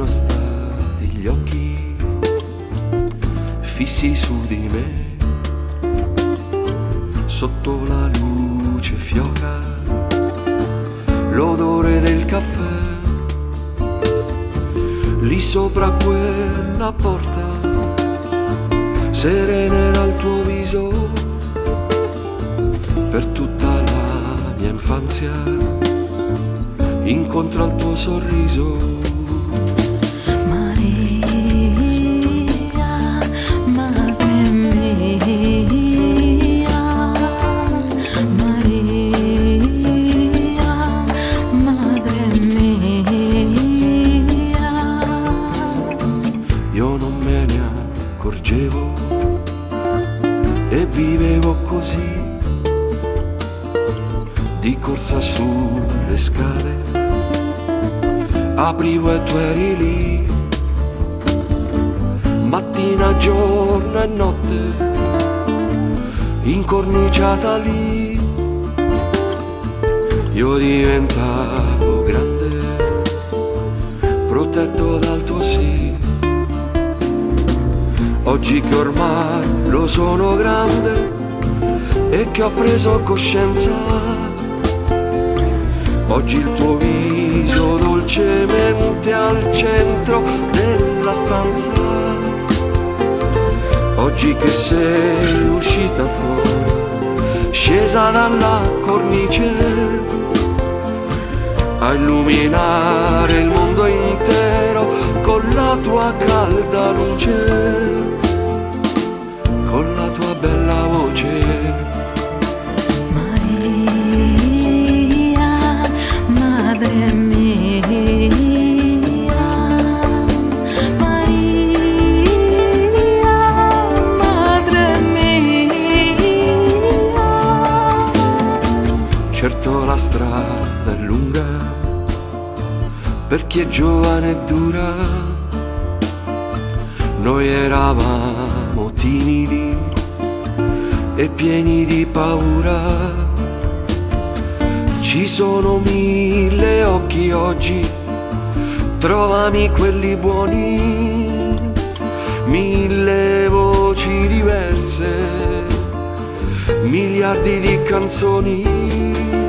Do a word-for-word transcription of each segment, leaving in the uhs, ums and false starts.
sono stati gli occhi fissi su di me, sotto la luce fioca l'odore del caffè, lì sopra quella porta serena era il tuo viso per tutta la mia infanzia, incontro al tuo sorriso. E vivevo così, di corsa sulle scale, aprivo e tu eri lì, mattina, giorno e notte, incorniciata lì, io diventavo grande, protetto dal tuo sì. Oggi che ormai lo sono grande e che ho preso coscienza, oggi il tuo viso dolcemente al centro della stanza, oggi che sei uscita fuori, scesa dalla cornice, a illuminare il mondo intero con la tua calda luce, con la tua bella voce. Maria, madre mia, Maria, madre mia. Certo la strada è lunga per chi è giovane e dura, noi eravamo timidi e pieni di paura, ci sono mille occhi oggi, trovami quelli buoni, mille voci diverse, miliardi di canzoni,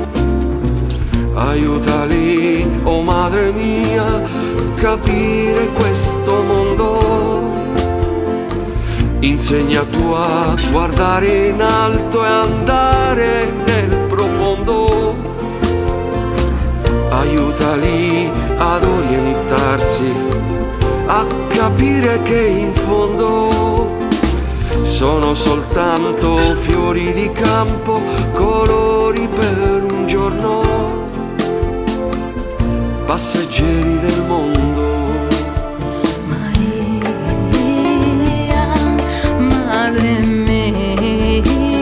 aiutali, oh madre mia, capire questo mondo, insegna tu a guardare in alto e andare nel profondo, aiutali ad orientarsi, a capire che in fondo sono soltanto fiori di campo, colori per un giorno, passeggeri del mondo. Maria, madre mia,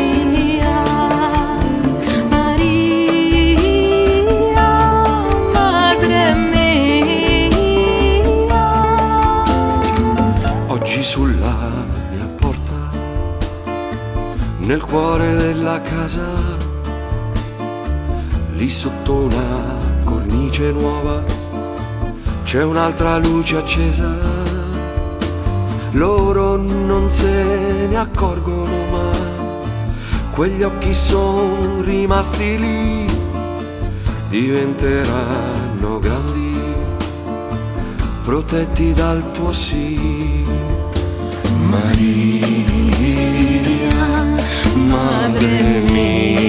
Maria, madre mia. Oggi sulla mia porta, nel cuore della casa, lì sotto una cornice nuova, c'è un'altra luce accesa, loro non se ne accorgono ma quegli occhi sono rimasti lì, diventeranno grandi, protetti dal tuo sì. Maria, madre mia.